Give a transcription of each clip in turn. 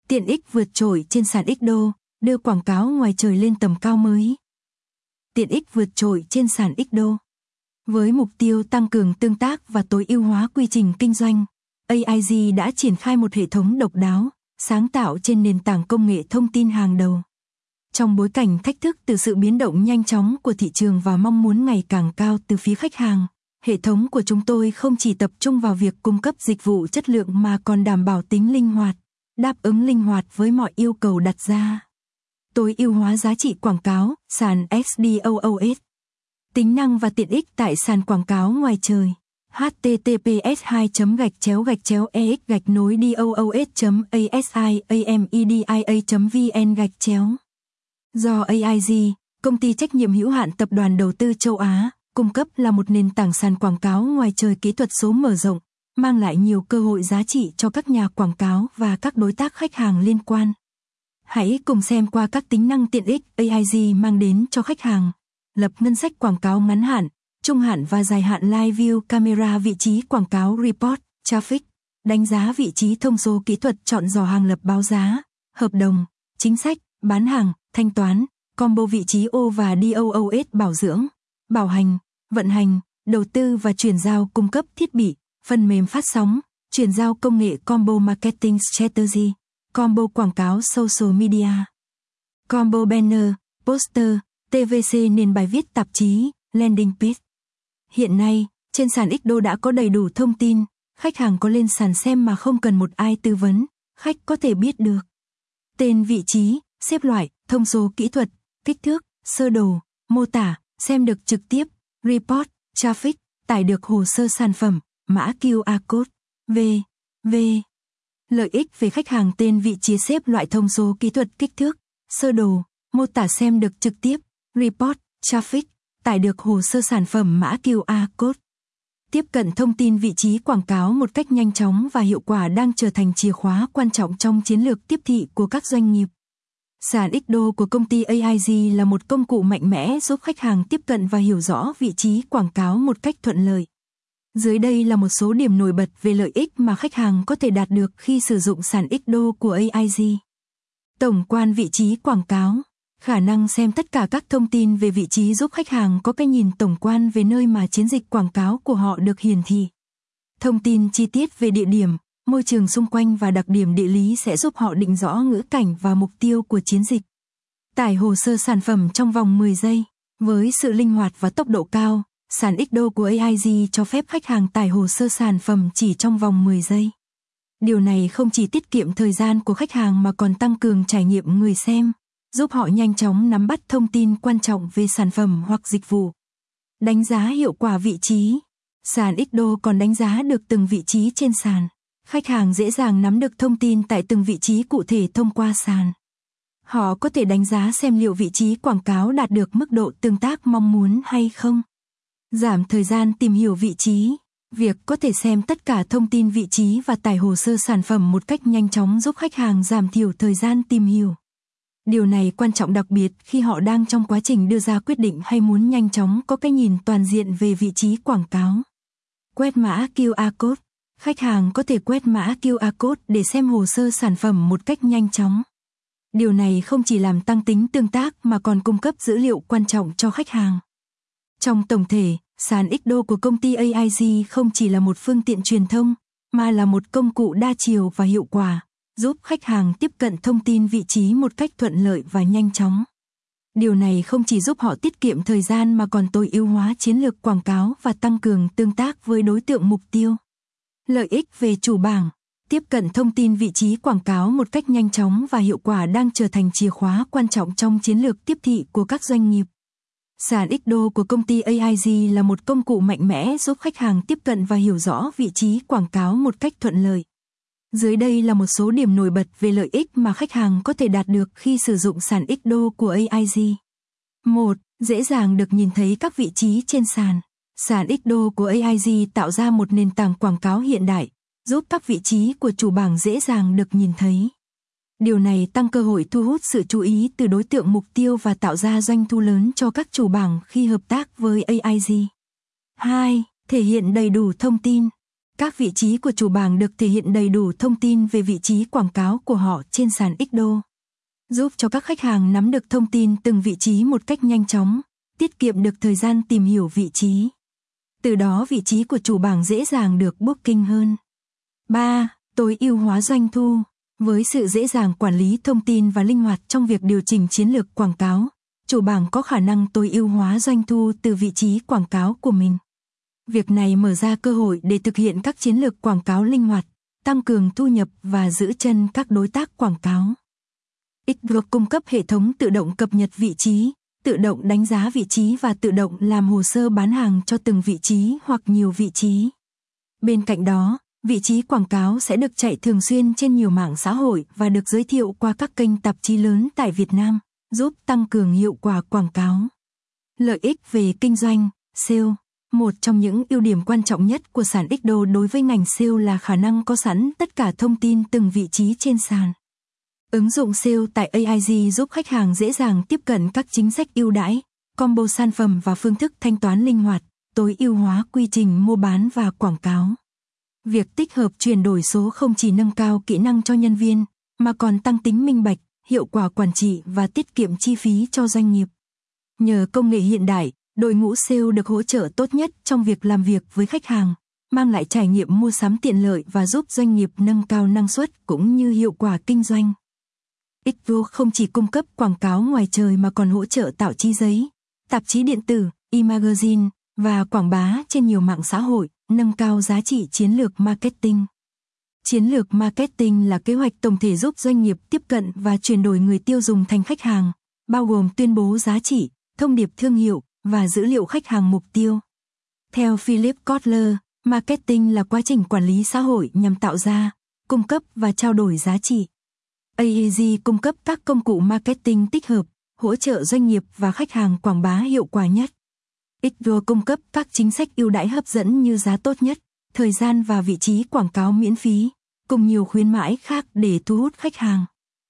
Tiện ích vượt trội trên sàn Xdo, đưa quảng cáo ngoài trời lên tầm cao mới. Tiện ích vượt trội trên sàn Xdo. Với mục tiêu tăng cường tương tác và tối ưu hóa quy trình kinh doanh, AIG đã triển khai một hệ thống độc đáo, sáng tạo trên nền tảng công nghệ thông tin hàng đầu. Trong bối cảnh thách thức từ sự biến động nhanh chóng của thị trường và mong muốn ngày càng cao từ phía khách hàng, hệ thống của chúng tôi không chỉ tập trung vào việc cung cấp dịch vụ chất lượng mà còn đảm bảo tính linh hoạt, đáp ứng linh hoạt với mọi yêu cầu đặt ra. Tối ưu hóa giá trị quảng cáo, sàn SDOOS. Tính năng và tiện ích tại sàn quảng cáo ngoài trời. https://ex-doos.asiamedia.vn/. Do AIG, công ty trách nhiệm hữu hạn tập đoàn đầu tư châu Á, cung cấp là một nền tảng sàn quảng cáo ngoài trời kỹ thuật số mở rộng, mang lại nhiều cơ hội giá trị cho các nhà quảng cáo và các đối tác khách hàng liên quan. Hãy cùng xem qua các tính năng tiện ích AIG mang đến cho khách hàng. Lập ngân sách quảng cáo ngắn hạn, trung hạn và dài hạn Live View Camera vị trí quảng cáo Report, Traffic, đánh giá vị trí thông số kỹ thuật chọn dò hàng lập báo giá, hợp đồng, chính sách, bán hàng, thanh toán, combo vị trí O và DOOS bảo dưỡng, bảo hành, vận hành, đầu tư và chuyển giao cung cấp thiết bị, phần mềm phát sóng, chuyển giao công nghệ combo marketing strategy, combo quảng cáo social media, combo banner, poster, TVC nền bài viết tạp chí, landing page. Hiện nay, trên sàn Xdo đã có đầy đủ thông tin, khách hàng có lên sàn xem mà không cần một ai tư vấn, khách có thể biết được. Tên vị trí, xếp loại, thông số kỹ thuật, kích thước, sơ đồ, mô tả, xem được trực tiếp, report, traffic, tải được hồ sơ sản phẩm, mã QR code, v. Lợi ích về khách hàng tên vị trí xếp loại thông số kỹ thuật kích thước, sơ đồ, mô tả xem được trực tiếp, report, traffic, tải được hồ sơ sản phẩm mã QR code. Tiếp cận thông tin vị trí quảng cáo một cách nhanh chóng và hiệu quả đang trở thành chìa khóa quan trọng trong chiến lược tiếp thị của các doanh nghiệp. Sàn Xdo của công ty AIG là một công cụ mạnh mẽ giúp khách hàng tiếp cận và hiểu rõ vị trí quảng cáo một cách thuận lợi. Dưới đây là một số điểm nổi bật về lợi ích mà khách hàng có thể đạt được khi sử dụng sàn Xdo của AIG. Tổng quan vị trí quảng cáo. Khả năng xem tất cả các thông tin về vị trí giúp khách hàng có cái nhìn tổng quan về nơi mà chiến dịch quảng cáo của họ được hiển thị. Thông tin chi tiết về địa điểm, môi trường xung quanh và đặc điểm địa lý sẽ giúp họ định rõ ngữ cảnh và mục tiêu của chiến dịch. Tải hồ sơ sản phẩm trong vòng 10 giây. Với sự linh hoạt và tốc độ cao, sàn Xdo của AIG cho phép khách hàng tải hồ sơ sản phẩm chỉ trong vòng 10 giây. Điều này không chỉ tiết kiệm thời gian của khách hàng mà còn tăng cường trải nghiệm người xem, giúp họ nhanh chóng nắm bắt thông tin quan trọng về sản phẩm hoặc dịch vụ. Đánh giá hiệu quả vị trí. Sàn Xdo còn đánh giá được từng vị trí trên sàn. Khách hàng dễ dàng nắm được thông tin tại từng vị trí cụ thể thông qua sàn. Họ có thể đánh giá xem liệu vị trí quảng cáo đạt được mức độ tương tác mong muốn hay không. Giảm thời gian tìm hiểu vị trí. Việc có thể xem tất cả thông tin vị trí và tải hồ sơ sản phẩm một cách nhanh chóng giúp khách hàng giảm thiểu thời gian tìm hiểu. Điều này quan trọng đặc biệt khi họ đang trong quá trình đưa ra quyết định hay muốn nhanh chóng có cái nhìn toàn diện về vị trí quảng cáo. Quét mã QR code. Khách hàng có thể quét mã QR code để xem hồ sơ sản phẩm một cách nhanh chóng. Điều này không chỉ làm tăng tính tương tác mà còn cung cấp dữ liệu quan trọng cho khách hàng. Trong tổng thể, sàn Xdo của công ty AIG không chỉ là một phương tiện truyền thông, mà là một công cụ đa chiều và hiệu quả, giúp khách hàng tiếp cận thông tin vị trí một cách thuận lợi và nhanh chóng. Điều này không chỉ giúp họ tiết kiệm thời gian mà còn tối ưu hóa chiến lược quảng cáo và tăng cường tương tác với đối tượng mục tiêu. Lợi ích về chủ bảng. Tiếp cận thông tin vị trí quảng cáo một cách nhanh chóng và hiệu quả đang trở thành chìa khóa quan trọng trong chiến lược tiếp thị của các doanh nghiệp. Sàn Xdo của công ty AIG là một công cụ mạnh mẽ giúp khách hàng tiếp cận và hiểu rõ vị trí quảng cáo một cách thuận lợi. Dưới đây là một số điểm nổi bật về lợi ích mà khách hàng có thể đạt được khi sử dụng sàn Xdo của AIG. 1. Dễ dàng được nhìn thấy các vị trí trên sàn. Sàn Xdo của AIG tạo ra một nền tảng quảng cáo hiện đại, giúp các vị trí của chủ bảng dễ dàng được nhìn thấy. Điều này tăng cơ hội thu hút sự chú ý từ đối tượng mục tiêu và tạo ra doanh thu lớn cho các chủ bảng khi hợp tác với AIG. 2. Thể hiện đầy đủ thông tin. Các vị trí của chủ bảng được thể hiện đầy đủ thông tin về vị trí quảng cáo của họ trên sàn Xdo, giúp cho các khách hàng nắm được thông tin từng vị trí một cách nhanh chóng, tiết kiệm được thời gian tìm hiểu vị trí. Từ đó vị trí của chủ bảng dễ dàng được booking hơn. 3. Tối ưu hóa doanh thu. Với sự dễ dàng quản lý thông tin và linh hoạt trong việc điều chỉnh chiến lược quảng cáo, chủ bảng có khả năng tối ưu hóa doanh thu từ vị trí quảng cáo của mình. Việc này mở ra cơ hội để thực hiện các chiến lược quảng cáo linh hoạt, tăng cường thu nhập và giữ chân các đối tác quảng cáo. Xdo cung cấp hệ thống tự động cập nhật vị trí, tự động đánh giá vị trí và tự động làm hồ sơ bán hàng cho từng vị trí hoặc nhiều vị trí. Bên cạnh đó, vị trí quảng cáo sẽ được chạy thường xuyên trên nhiều mạng xã hội và được giới thiệu qua các kênh tạp chí lớn tại Việt Nam, giúp tăng cường hiệu quả quảng cáo. Lợi ích về kinh doanh, SEO. Một trong những ưu điểm quan trọng nhất của sàn Xdo đối với ngành SEO là khả năng có sẵn tất cả thông tin từng vị trí trên sàn. Ứng dụng SEO tại AIG giúp khách hàng dễ dàng tiếp cận các chính sách ưu đãi, combo sản phẩm và phương thức thanh toán linh hoạt, tối ưu hóa quy trình mua bán và quảng cáo. Việc tích hợp chuyển đổi số không chỉ nâng cao kỹ năng cho nhân viên, mà còn tăng tính minh bạch, hiệu quả quản trị và tiết kiệm chi phí cho doanh nghiệp. Nhờ công nghệ hiện đại, đội ngũ SEO được hỗ trợ tốt nhất trong việc làm việc với khách hàng, mang lại trải nghiệm mua sắm tiện lợi và giúp doanh nghiệp nâng cao năng suất cũng như hiệu quả kinh doanh. Xdo không chỉ cung cấp quảng cáo ngoài trời mà còn hỗ trợ tạo chí giấy, tạp chí điện tử, e-magazine và quảng bá trên nhiều mạng xã hội, nâng cao giá trị chiến lược marketing. Chiến lược marketing là kế hoạch tổng thể giúp doanh nghiệp tiếp cận và chuyển đổi người tiêu dùng thành khách hàng, bao gồm tuyên bố giá trị, thông điệp thương hiệu và dữ liệu khách hàng mục tiêu. Theo Philip Kotler, marketing là quá trình quản lý xã hội nhằm tạo ra, cung cấp và trao đổi giá trị. AIG cung cấp các công cụ marketing tích hợp, hỗ trợ doanh nghiệp và khách hàng quảng bá hiệu quả nhất. Xdo cung cấp các chính sách ưu đãi hấp dẫn như giá tốt nhất, thời gian và vị trí quảng cáo miễn phí, cùng nhiều khuyến mãi khác để thu hút khách hàng.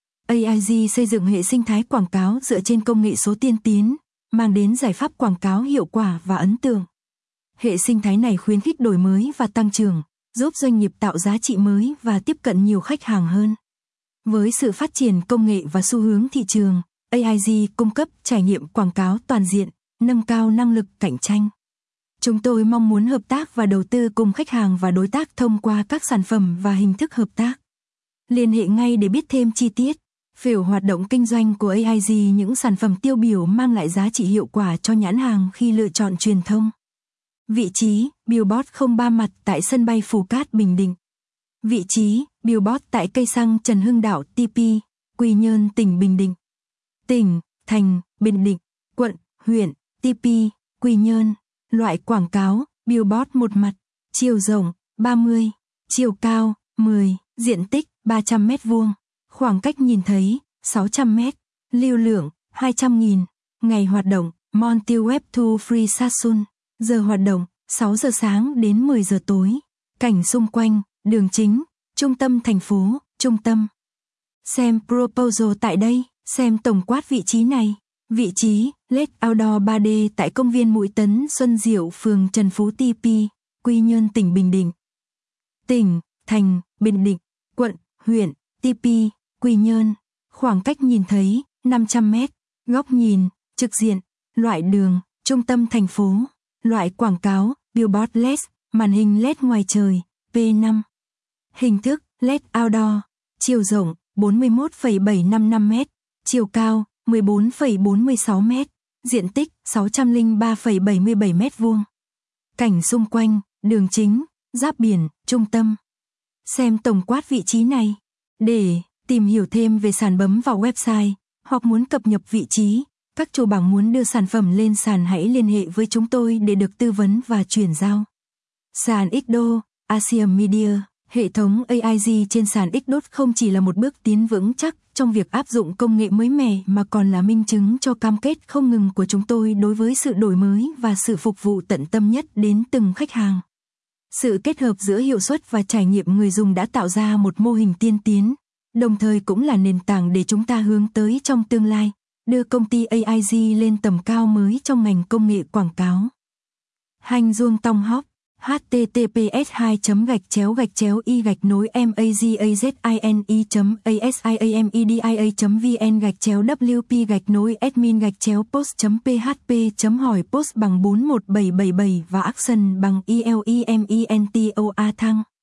AIG xây dựng hệ sinh thái quảng cáo dựa trên công nghệ số tiên tiến, mang đến giải pháp quảng cáo hiệu quả và ấn tượng. Hệ sinh thái này khuyến khích đổi mới và tăng trưởng, giúp doanh nghiệp tạo giá trị mới và tiếp cận nhiều khách hàng hơn. Với sự phát triển công nghệ và xu hướng thị trường, AIG cung cấp trải nghiệm quảng cáo toàn diện, nâng cao năng lực cạnh tranh. Chúng tôi mong muốn hợp tác và đầu tư cùng khách hàng và đối tác thông qua các sản phẩm và hình thức hợp tác. Liên hệ ngay để biết thêm chi tiết. Phễu hoạt động kinh doanh của AIG, những sản phẩm tiêu biểu mang lại giá trị hiệu quả cho nhãn hàng khi lựa chọn truyền thông. Vị trí, billboard 03 mặt tại sân bay Phú Cát, Bình Định. Vị trí, billboard tại cây xăng Trần Hưng Đạo TP, Quy Nhơn, tỉnh Bình Định. Tỉnh, thành, Bình Định, quận, huyện, TP, Quy Nhơn. Loại quảng cáo, billboard một mặt, chiều rộng, 30, chiều cao, 10, diện tích, 300 m², khoảng cách nhìn thấy, 600 m, lưu lượng, 200.000, ngày hoạt động, Monty Web to Free Sasun, giờ hoạt động, 6 giờ sáng đến 10 giờ tối, cảnh xung quanh, đường chính, trung tâm thành phố, trung tâm. Xem proposal tại đây, xem tổng quát vị trí này. Vị trí, LED Outdoor 3D tại công viên Mũi Tấn Xuân Diệu, phường Trần Phú TP, Quy Nhơn, tỉnh Bình Định. Tỉnh, thành, Bình Định, quận, huyện, TP, Quy Nhơn. Khoảng cách nhìn thấy, 500 m, góc nhìn, trực diện, loại đường, trung tâm thành phố. Loại quảng cáo, billboard LED, màn hình LED ngoài trời, P5. Hình thức, LED Outdoor, chiều rộng, 41,755 m, chiều cao, 14,46 m, diện tích 603,77 m². Cảnh xung quanh, đường chính, giáp biển, trung tâm. Xem tổng quát vị trí này. Để tìm hiểu thêm về sàn bấm vào website, hoặc muốn cập nhật vị trí, các chủ bảng muốn đưa sản phẩm lên sàn hãy liên hệ với chúng tôi để được tư vấn và chuyển giao. Sàn Xdo, Asian Media. Hệ thống AIG trên sàn Xdo không chỉ là một bước tiến vững chắc trong việc áp dụng công nghệ mới mẻ mà còn là minh chứng cho cam kết không ngừng của chúng tôi đối với sự đổi mới và sự phục vụ tận tâm nhất đến từng khách hàng. Sự kết hợp giữa hiệu suất và trải nghiệm người dùng đã tạo ra một mô hình tiên tiến, đồng thời cũng là nền tảng để chúng ta hướng tới trong tương lai, đưa công ty AIG lên tầm cao mới trong ngành công nghệ quảng cáo. Hành Duong Tong Hop. https://mazi.azimedia.wp-admin-post.php.hỏi post bằng 41777 và action bằng ELEMENTOA thăng.